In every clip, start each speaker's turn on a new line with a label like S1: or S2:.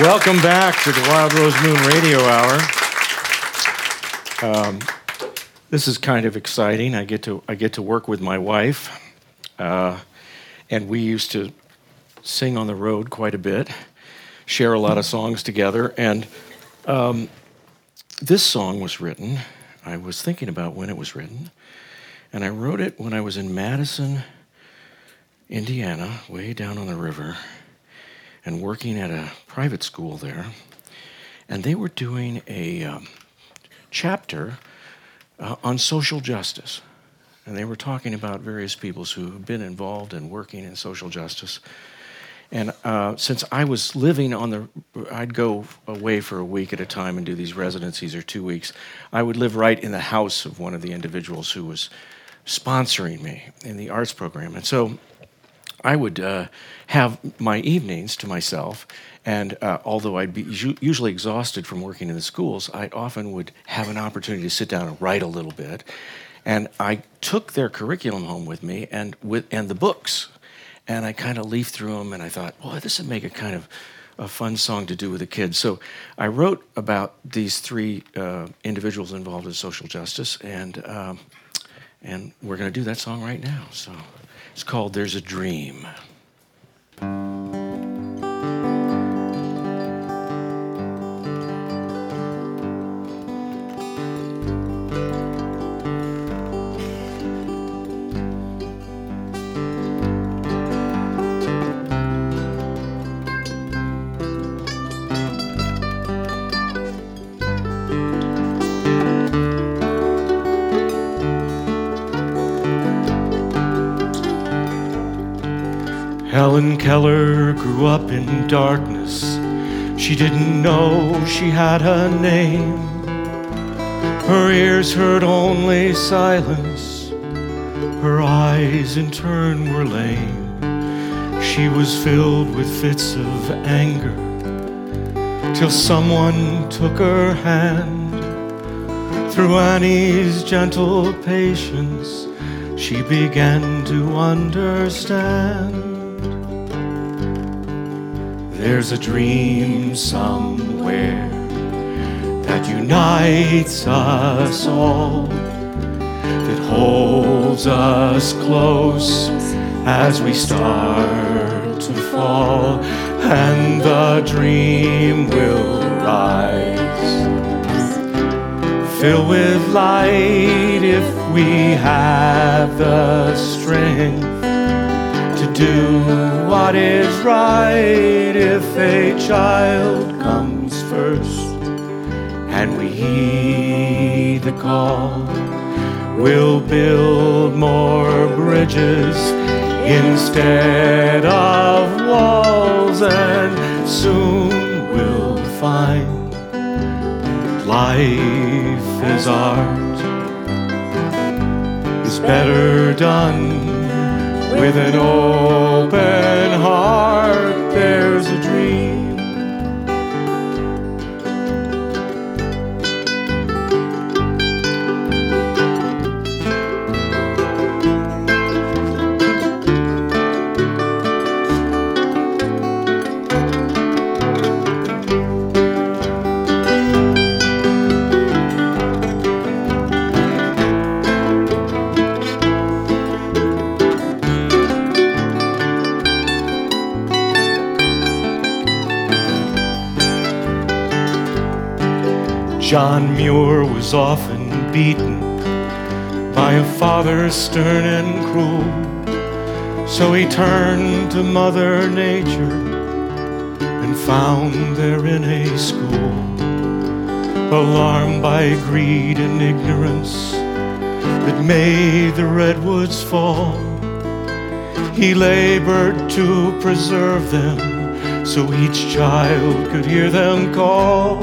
S1: Welcome back to the Wild Rose Moon Radio Hour. This is kind of exciting. I get to work with my wife, and we used to sing on the road quite a bit, share a lot of songs together, and this song was written. I was thinking about when it was written, and I wrote it when I was in Madison, Indiana, way down on the river, and working at a private school there. And they were doing a chapter on social justice. And they were talking about various people who have been involved in working in social justice. And since I was living I'd go away for a week at a time and do these residencies or 2 weeks, I would live right in the house of one of the individuals who was sponsoring me in the arts program. And so I would have my evenings to myself, and although I'd be usually exhausted from working in the schools, I often would have an opportunity to sit down and write a little bit. And I took their curriculum home with me and the books, and I kind of leafed through them, and I thought, boy, this would make a kind of a fun song to do with the kids. So I wrote about these three individuals involved in social justice, and we're going to do that song right now. So. It's called There's a Dream. Helen Keller grew up in darkness. She didn't know she had a name. Her ears heard only silence. Her eyes in turn were lame. She was filled with fits of anger till someone took her hand. Through Annie's gentle patience, she began to understand. There's a dream somewhere that unites us all, that holds us close as we start to fall, and the dream will rise, fill with light if we have the strength to do what is right. If a child comes first and we heed the call, we'll build more bridges instead of walls, and soon we'll find life is art, is better done with an open heart. There's a dream. John Muir was often beaten by a father stern and cruel, so he turned to Mother Nature and found there in a school, alarmed by greed and ignorance that made the redwoods fall. He labored to preserve them so each child could hear them call.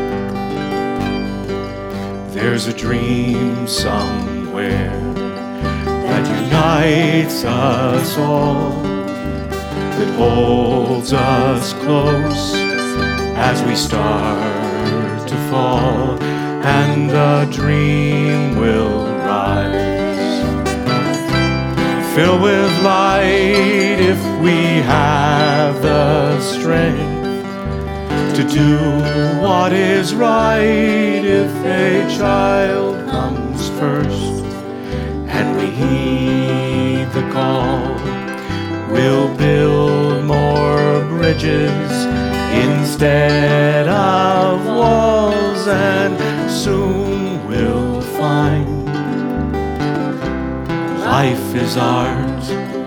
S1: There's a dream somewhere that unites us all, that holds us close as we start to fall, and the dream will rise, fill with light if we have the strength to do what is right if a child comes first and we heed the call. We'll build more bridges instead of walls, and soon we'll find life is art,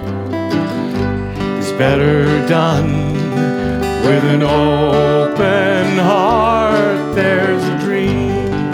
S1: is better done with an open heart. There's a dream.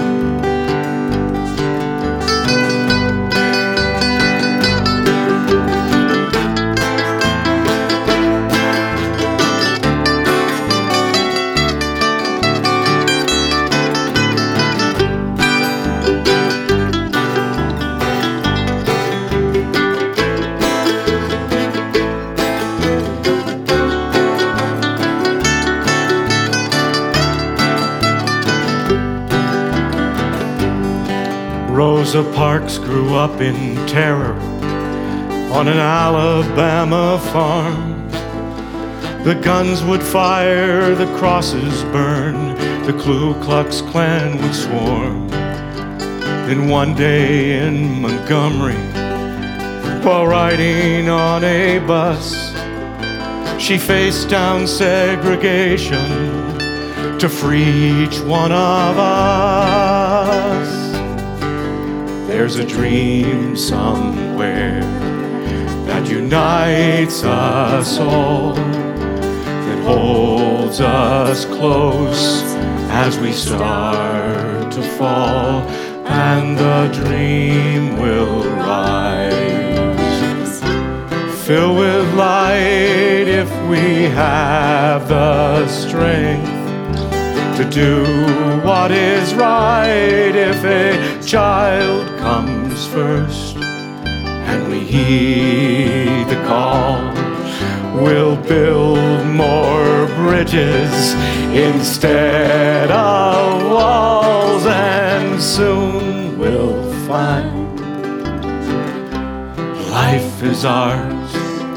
S1: Rosa Parks grew up in terror on an Alabama farm. The guns would fire, the crosses burn, the Ku Klux Klan would swarm. Then one day in Montgomery, while riding on a bus, she faced down segregation to free each one of us. There's a dream somewhere that unites us all, that holds us close as we start to fall, and the dream will rise, filled with light if we have the strength to do what is right if a child comes first and we heed the call. We'll build more bridges instead of walls, and soon we'll find life is ours,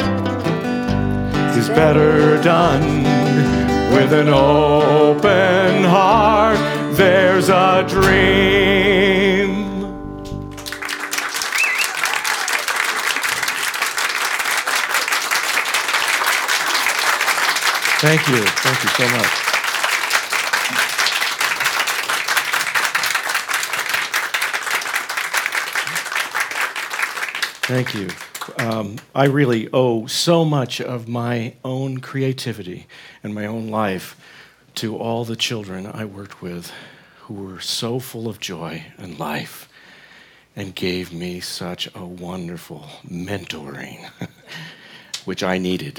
S1: is better done with an open heart. There's a dream. Thank you. Thank you so much. Thank you. I really owe so much of my own creativity and my own life to all the children I worked with who were so full of joy and life and gave me such a wonderful mentoring, which I needed.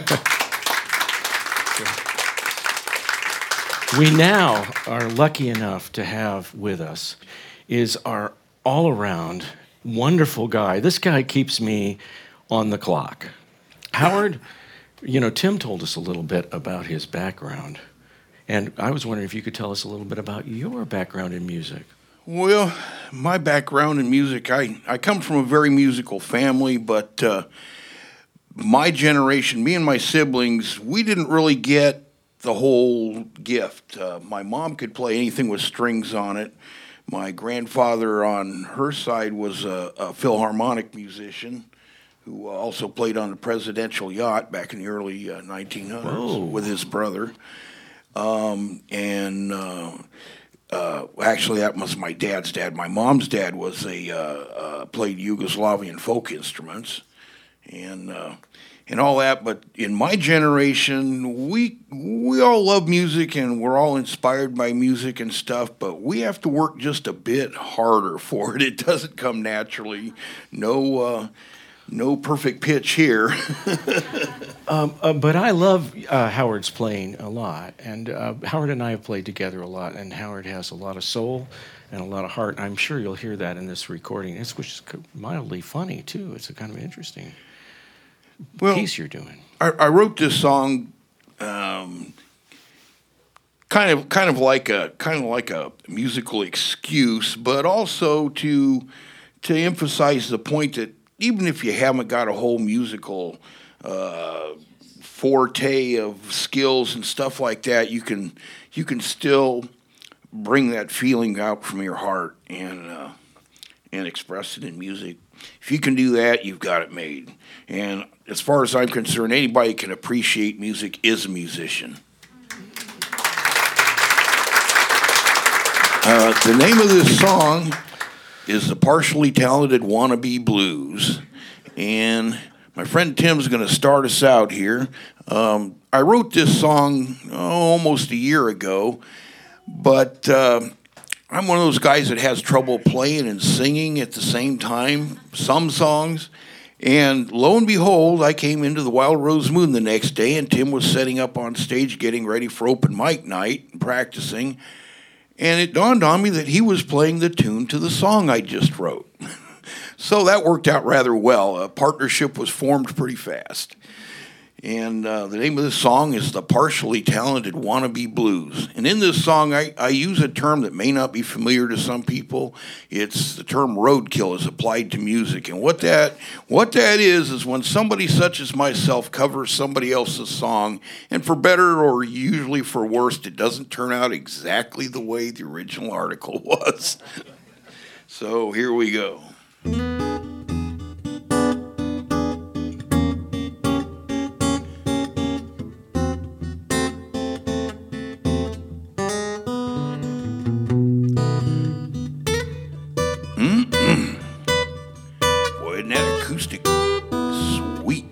S1: We now are lucky enough to have with us is our all-around wonderful guy. This guy keeps me on the clock. Howard, Tim told us a little bit about his background, and I was wondering if you could tell us a little bit about your background in music.
S2: Well, my background in music, I come from a very musical family, but my generation, me and my siblings, we didn't really get the whole gift. My mom could play anything with strings on it. My grandfather on her side was a Philharmonic musician who also played on the Presidential Yacht back in the early 1900s with his brother. Actually, that was my dad's dad. My mom's dad was played Yugoslavian folk instruments and all that. But in my generation, we all love music and we're all inspired by music and stuff, but we have to work just a bit harder for it. It doesn't come naturally. No perfect pitch here.
S1: But I love Howard's playing a lot, and Howard and I have played together a lot, and Howard has a lot of soul and a lot of heart. I'm sure you'll hear that in this recording, which is mildly funny, too. It's a kind of interesting piece you're doing.
S2: I wrote this song kind of like a musical excuse, but also to emphasize the point that even if you haven't got a whole musical forte of skills and stuff like that, you can still bring that feeling out from your heart and express it in music. If you can do that, you've got it made. And as far as I'm concerned, anybody can appreciate music is a musician. The name of this song is The Partially Talented Wannabe Blues. And my friend Tim's going to start us out here. I wrote this song almost a year ago, but I'm one of those guys that has trouble playing and singing at the same time, some songs. And lo and behold, I came into the Wild Rose Moon the next day, and Tim was setting up on stage getting ready for open mic night and practicing. And it dawned on me that he was playing the tune to the song I just wrote. So that worked out rather well. A partnership was formed pretty fast. And the name of this song is The Partially Talented Wannabe Blues. And in this song, I use a term that may not be familiar to some people. It's the term roadkill as applied to music. And what that is when somebody such as myself covers somebody else's song, and for better or usually for worse, it doesn't turn out exactly the way the original article was. So here we go. Boy, isn't that acoustic sweet?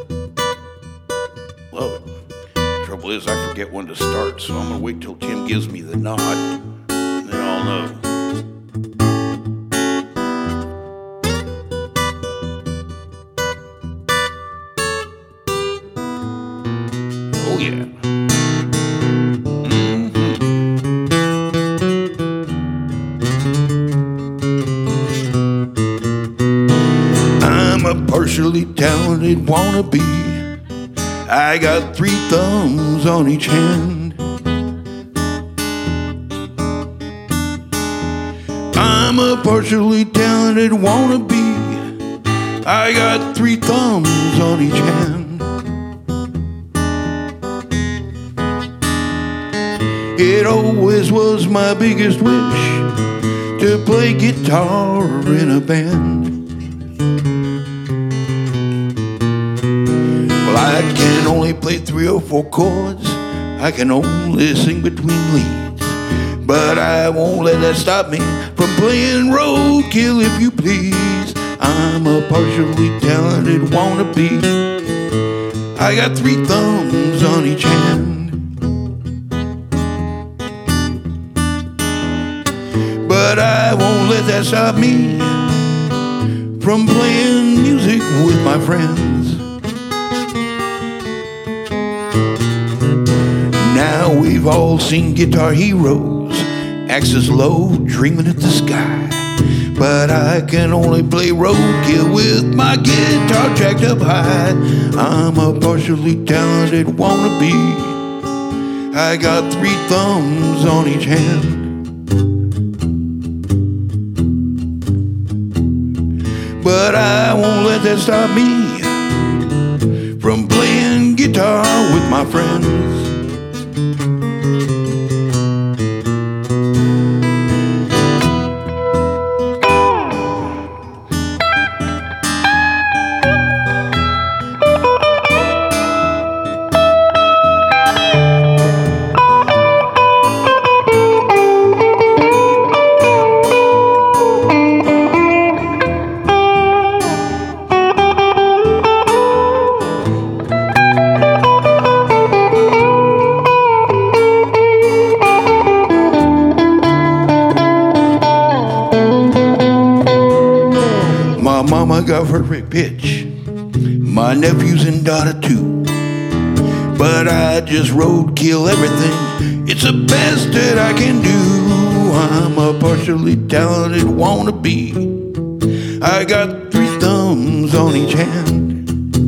S2: Love it. Trouble is, I forget when to start, so I'm gonna wait till Tim gives me the nod, and then I'll know. Oh yeah. I'm a partially talented wannabe. I got 3 thumbs on each hand. I'm a partially talented wannabe. I got 3 thumbs on each hand. It always was my biggest wish to play guitar in a band. Well, I can only play 3 or 4 chords. I can only sing between leads. But I won't let that stop me from playing roadkill, if you please. I'm a partially talented wannabe. I got 3 thumbs on each hand. But I won't let that stop me from playing music with my friends. Now we've all seen guitar heroes, axes low, dreaming at the sky. But I can only play roadkill with my guitar jacked up high. I'm a partially talented wannabe. I got 3 thumbs on each hand. But I won't let that stop me from playing guitar with my friends. Mama got her pitch, my nephews and daughter too. But I just roadkill everything, it's the best that I can do. I'm a partially talented wannabe. I got 3 thumbs on each hand.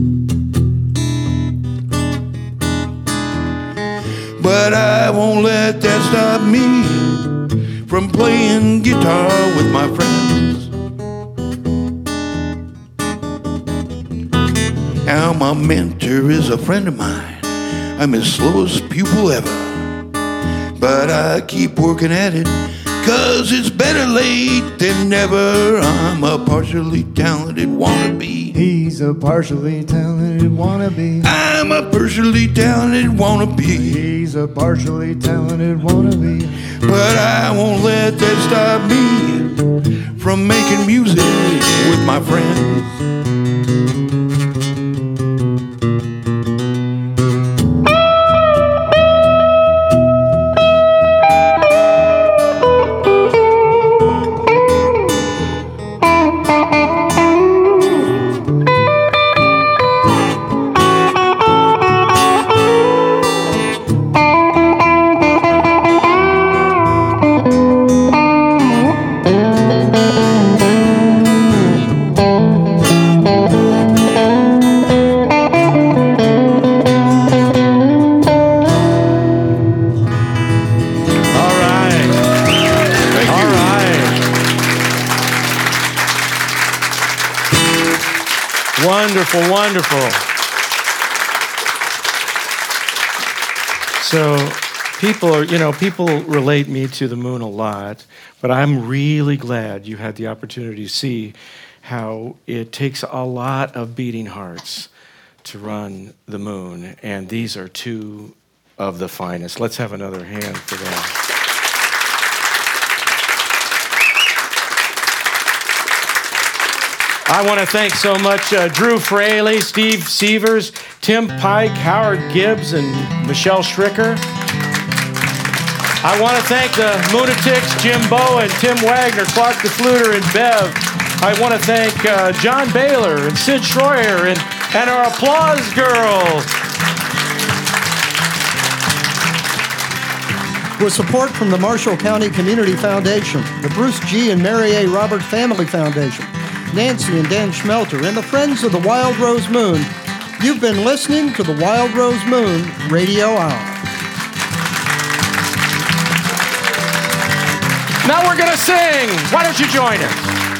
S2: But I won't let that stop me from playing guitar with my friends. Now my mentor is a friend of mine. I'm his slowest pupil ever. But I keep working at it, 'cause it's better late than never. I'm a partially talented wannabe.
S3: He's a partially talented wannabe.
S2: I'm a partially talented wannabe.
S3: He's a partially talented wannabe.
S2: But I won't let that stop me from making music with my friends.
S1: Wonderful, wonderful. So people relate me to the moon a lot, but I'm really glad you had the opportunity to see how it takes a lot of beating hearts to run the moon, and these are two of the finest. Let's have another hand for them. I want to thank so much Drew Fraley, Steve Severs, Tim Pike, Howard Gibbs, and Michelle Schricker. I want to thank the Moonatics, Jim Bowen, Tim Wagner, Clark DeFluter, and Bev. I want to thank John Baylor and Sid Schroyer and our applause girls.
S4: With support from the Marshall County Community Foundation, the Bruce G. and Mary A. Robert Family Foundation, Nancy and Dan Schmelter, and the Friends of the Wild Rose Moon, you've been listening to the Wild Rose Moon Radio Hour.
S1: Now we're going to sing. Why don't you join us?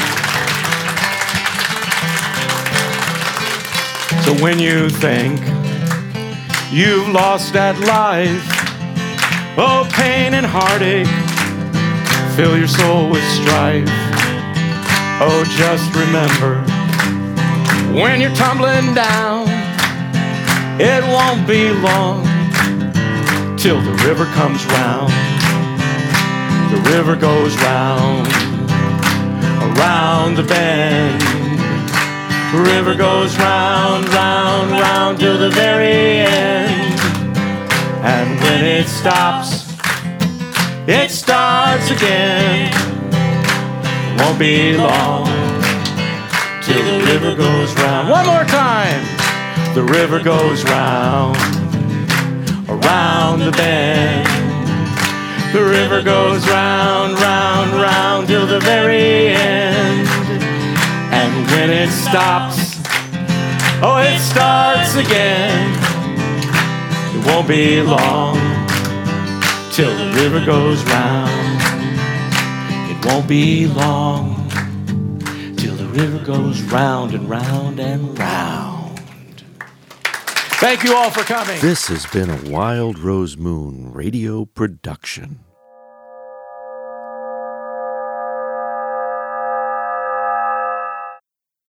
S1: So when you think you've lost at life, oh, pain and heartache fill your soul with strife. Oh, just remember, when you're tumbling down, it won't be long till the river comes round. The river goes round, around the bend. The river goes round, round, round till the very end. And when it stops, it starts again. Won't be long till the river goes round. One more time. The river goes round, around the bend. The river goes round, round, round till the very end. And when it stops, oh, it starts again. It won't be long till the river goes round. Won't be long till the river goes round and round and round. Thank you all for coming.
S5: This has been a Wild Rose Moon radio production.